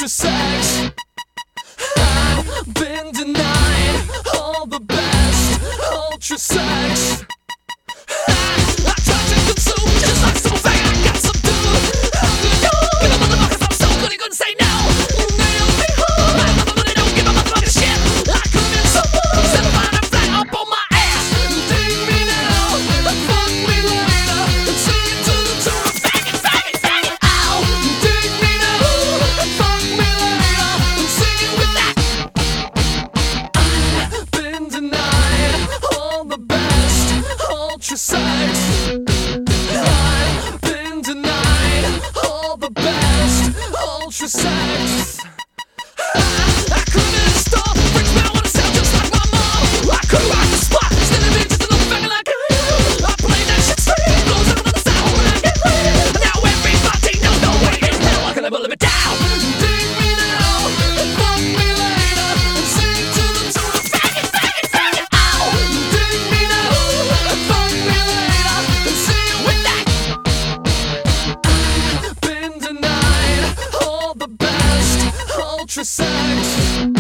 ultra sex. I've been denied all the best ultra sex. I tried to consume just like some fang I got subdued. How could you give a motherfucker I'm so good he couldn't say no? You nailed me hard, I love it when they don't give a motherfucker shit. I come in so loose and find a flat up on my ass. Dig me now, fuck me later, and sing it to the tune of faggot, faggot, faggot. Ow, dig me now, fuck me later, and sing it with that. I've been denied all the best ultra sex. I've been denied all the best ultra sex. I couldn't stop, brings me I wanna sound just like my mom. I could rock the spot, standing there just another faggot like I play that shit straight, blows out on the sound when I get laid. Now everybody knows no way in hell I can ever live it down. Dig me now, fuck me later, and sing to the tune of faggot, faggot, faggot. Ow, dig me now, fuck me later, and sing it with that. I've been denied all the best ultra sex.